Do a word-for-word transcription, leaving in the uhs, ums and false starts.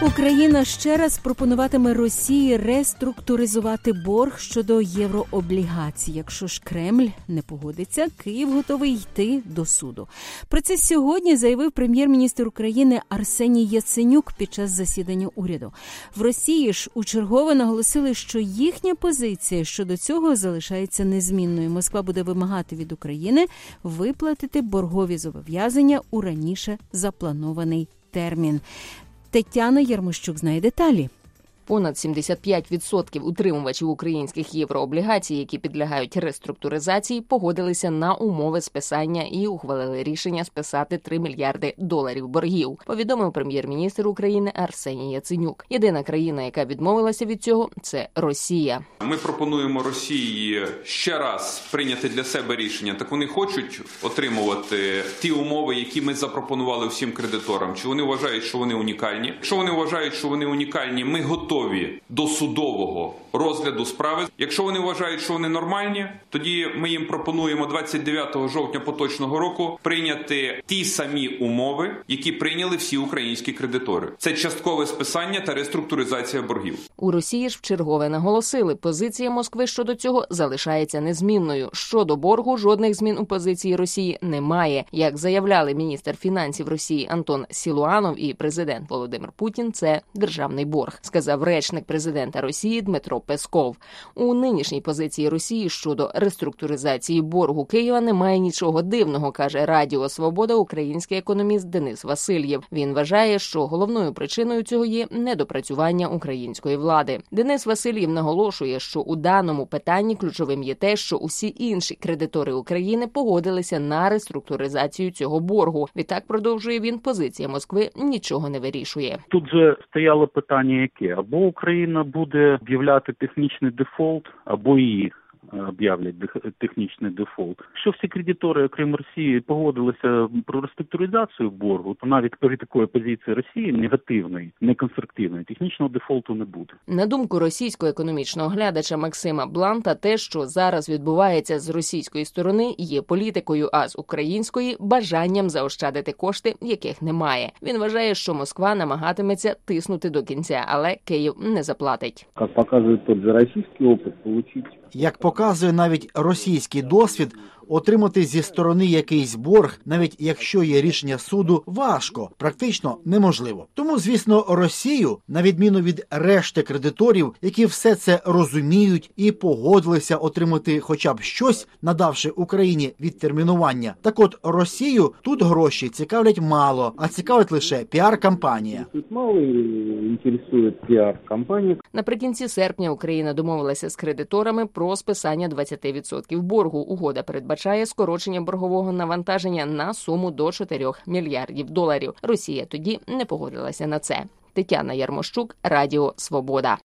Україна ще раз пропонуватиме Росії реструктуризувати борг щодо єврооблігацій. Якщо ж Кремль не погодиться, Київ готовий йти до суду. Про це сьогодні заявив прем'єр-міністр України Арсеній Яценюк під час засідання уряду. В Росії ж учергове наголосили, що їхня позиція щодо цього залишається незмінною. Москва буде вимагати від України виплатити боргові зобов'язання у раніше запланований термін. Тетяна Ярмощук знає деталі. Понад сімдесят п'ять відсотків утримувачів українських єврооблігацій, які підлягають реструктуризації, погодилися на умови списання і ухвалили рішення списати три мільярди доларів боргів, повідомив прем'єр-міністр України Арсеній Яценюк. Єдина країна, яка відмовилася від цього – це Росія. Ми пропонуємо Росії ще раз прийняти для себе рішення. Так вони хочуть отримувати ті умови, які ми запропонували всім кредиторам? Чи вони вважають, що вони унікальні? Якщо вони вважають, що вони унікальні, ми готові до судового розгляду справи. Якщо вони вважають, що вони нормальні, тоді ми їм пропонуємо двадцять дев'ятого жовтня поточного року прийняти ті самі умови, які прийняли всі українські кредитори. Це часткове списання та реструктуризація боргів. У Росії ж вчергове наголосили, позиція Москви щодо цього залишається незмінною. Щодо боргу жодних змін у позиції Росії немає. Як заявляли міністр фінансів Росії Антон Сілуанов і президент Володимир Путін, це державний борг, сказав речник президента Росії Дмитро Песков. У нинішній позиції Росії щодо реструктуризації боргу Києва немає нічого дивного, каже Радіо Свобода український економіст Денис Васильєв. Він вважає, що головною причиною цього є недопрацювання української влади. Денис Васильєв наголошує, що у даному питанні ключовим є те, що усі інші кредитори України погодилися на реструктуризацію цього боргу. Відтак, продовжує він, позиція Москви нічого не вирішує. Тут же стояло питання яке? Або Україна буде об'являти технічний дефолт, або її об'являть технічний дефолт. Що всі кредитори, окрім Росії, погодилися про реструктуризацію боргу, то навіть при такої позиції Росії негативної, неконструктивної, технічного дефолту не буде. На думку російського економічного глядача Максима Бланта, те, що зараз відбувається з російської сторони, є політикою, а з української – бажанням заощадити кошти, яких немає. Він вважає, що Москва намагатиметься тиснути до кінця, але Київ не заплатить. Як показує той же російський опит, отримати... Як показує навіть російський досвід, отримати зі сторони якийсь борг, навіть якщо є рішення суду, важко, практично неможливо. Тому, звісно, Росію, на відміну від решти кредиторів, які все це розуміють і погодилися отримати хоча б щось, надавши Україні відтермінування. Так от, Росію тут гроші цікавлять мало, а цікавить лише піар-кампанія. Тут мало інтересує піар-кампанія. Наприкінці серпня Україна домовилася з кредиторами про списання двадцять відсотків боргу. Угода передбачає скорочення боргового навантаження на суму до чотирьох мільярдів доларів. Росія тоді не погодилася на це. Тетяна Ярмощук, Радіо Свобода.